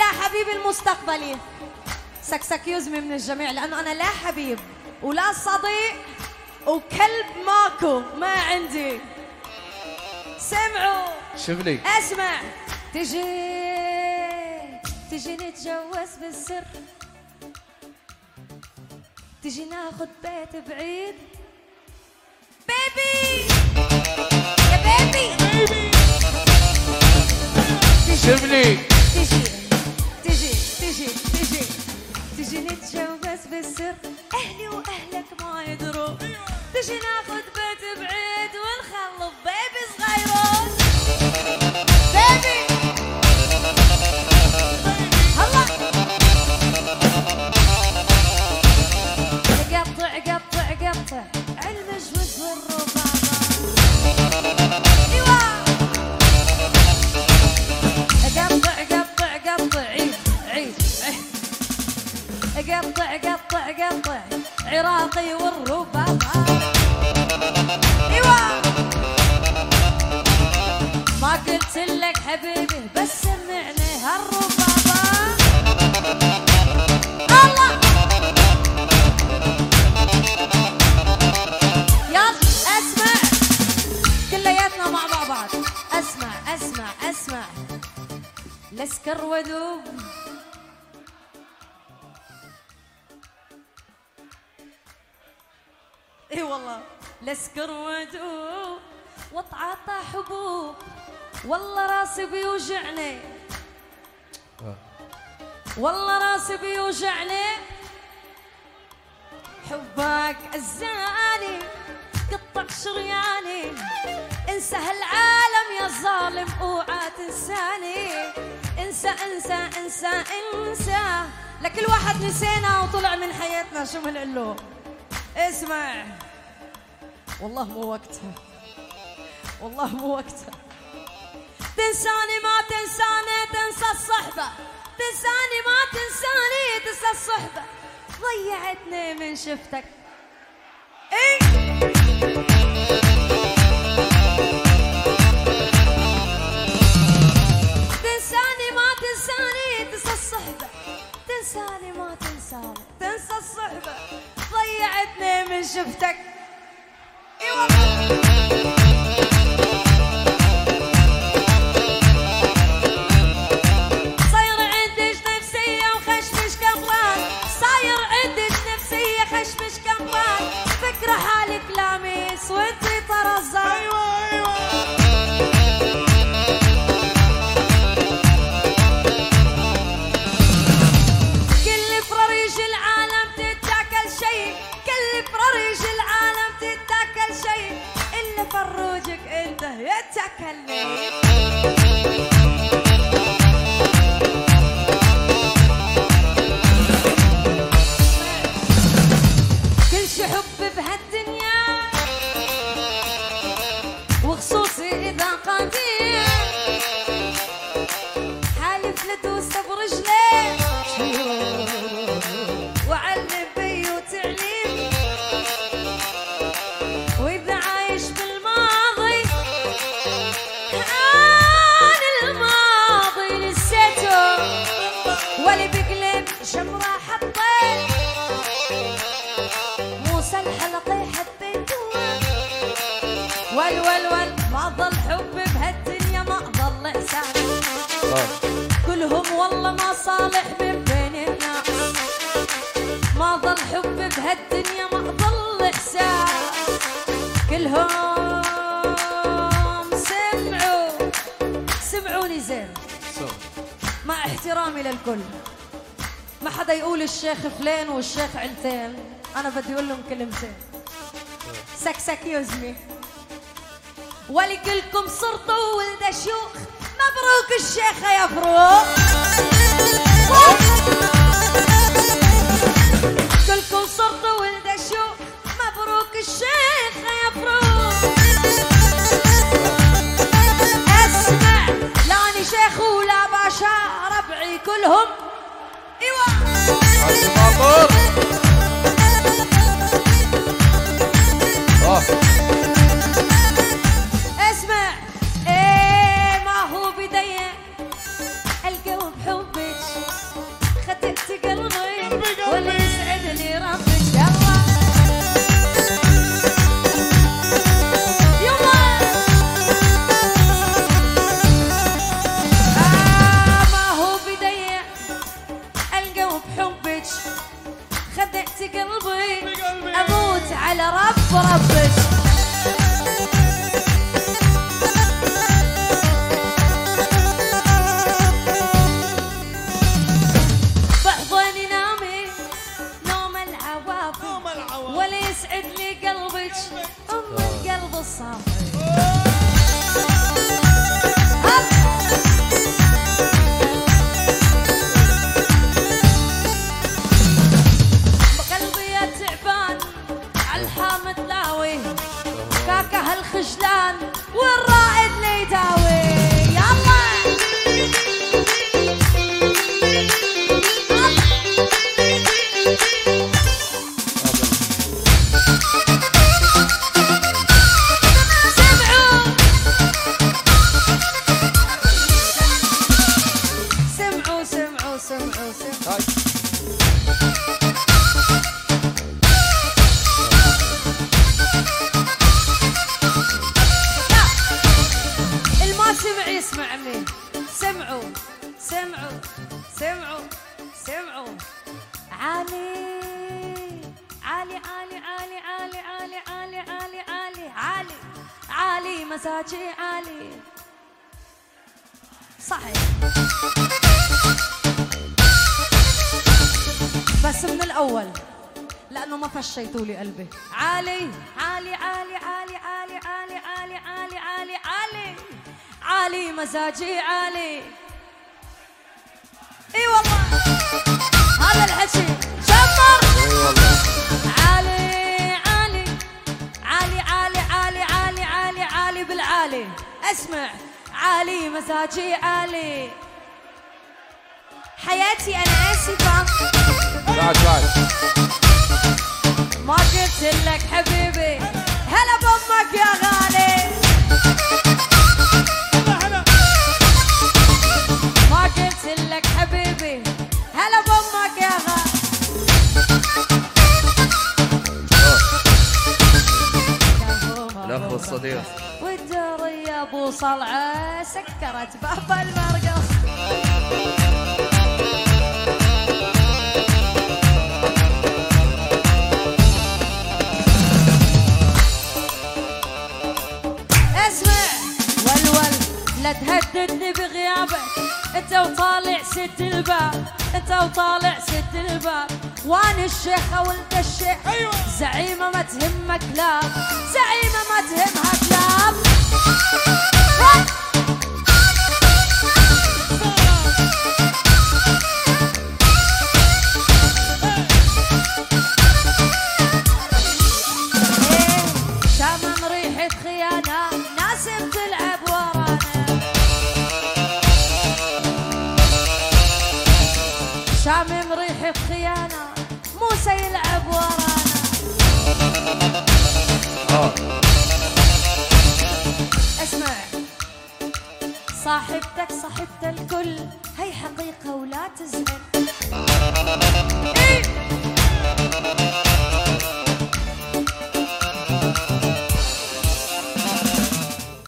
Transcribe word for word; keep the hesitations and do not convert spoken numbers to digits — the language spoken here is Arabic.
حبيبي المستقبلي سكسك يزمي من الجميع، لأنه أنا لا حبيب ولا صديق وكلب ماكو ما عندي. سمعوا شوفني اسمع. تجي تجي نتجوز بالسر، تجي ناخد بيت بعيد. بيبي يا بيبي شوفني. تجي تجي تجي تجي تجي نتجوز بالسر، أهلي وأهلك ما يدروا. تجي ناخد بيت بعيد ونخلف بيبي صغيرون. بيبي هلا قطع قطع قطع المجوز والربابة. ايوه قطع قطع قطع عيد عيد قطع قطع قطع عراقي والربابة. ايوه ما قلت لك حبيبي بس سمعني هالربابة. الله يلا اسمع كلياتنا مع بعض. اسمع اسمع اسمع لسكر ودوب. اي والله لسكر ودوب واتعاطى حبوب. والله راسي بيوجعني والله راسي بيوجعني. حبك الزاني قطع شرياني. انسى هالعالم يا ظالم اوعى تنساني. انسى انسى انسى انسى لكل واحد نسينا وطلع من حياتنا. شو بنقول له؟ اسمع والله مو وقتها والله مو وقتها. تنساني ما تنساني تنسى الصحبة. تنساني ما تنساني تنسى الصحبة. ضيعتني من شفتك. ايه تنساني ما تنساني تنسى الصحبة. تنساني ما تنساني تنسى الصحبة. ضيعتني من شفتك. اي والله صاير عندك نفسية وخشمش كمران. صاير عندك نفسية خشمش كمران. فكرة حالك لامس وانتي طرزان. ايوه ايوه كل فراريج العالم تتاكل شيء. كل فراريج العالم تتاكل شيء إلا فروجك انت يتاكلني. كل شي حب بهالدنيا وخصوصي اذا قدير. حالف لدوس برجلي وعلم بي وتعليم. واذا عايش بالماضي انا الماضي نسيته. ولي بقلب شمرة حطيت موسى الحلقي حبيته. ول ول ول ما ضل حب بهالدنيا ما ضل احسان. كلهم والله ما صالح من بين الناس. ما ضل حب بهالدنيا ما ضل احسان. كلهم سمعوا سمعوني زين مع احترامي للكل. ما حدا يقول الشيخ فلان والشيخ علتين. انا بدي اقول لهم كلمتين. سكسك يزمي ولكلكم صرتوا ولد شيوخ. مبروك الشيخة يا فروق. كلكم صرتوا ولد شيوخ. مبروك الشيخة يا فروق. اسمع لاني شيخ ولا باشا ربعي كلهم. ايوه اسمع. ايه ما هو بداية القلب حبك بربش بحضني نامي نوم العوافي ولا يسعد لي قلبك ام القلب الصافي هالخجلان والرائد اللي يداوي يلا سمعوا سمعوا سمعوا سمعوا اسمعني سمعوا سمعوا سمعوا سمعوا عالي عالي عالي عالي عالي عالي عالي عالي عالي عالي عالي مزاجي عالي صحيح بس من الأول لأنه ما فشيتوا لي قلبي عالي عالي عالي عالي عالي عالي عالي عالي عالي عالي عالي مزاجي عالي اي والله هذا الحكي شطر عالي عالي عالي عالي عالي عالي عالي عالي بالعالي اسمع عالي مزاجي عالي حياتي انا اسفه ما قلت لك حبيبي هلا بامك يا غالي ما قلت لك حبيبي هلا بامك يا غالي الاخ الصديق والدار يا ابو صلعه سكرت باب المرقص لا تهددني بغيابك انت وطالع سد الباب انت وطالع سد الباب وانا الشيخة وانت الشيخ أيوة. زعيمة ما تهمك لا زعيمة ما تهمها كلاب ايه شامم ريحة خيانة ناس بتلعب ورانا شامم ريحة خيانة موسى يلعب ورانا اه اسمع صاحبتك صاحبت الكل هي حقيقة ولا تزعل إيه؟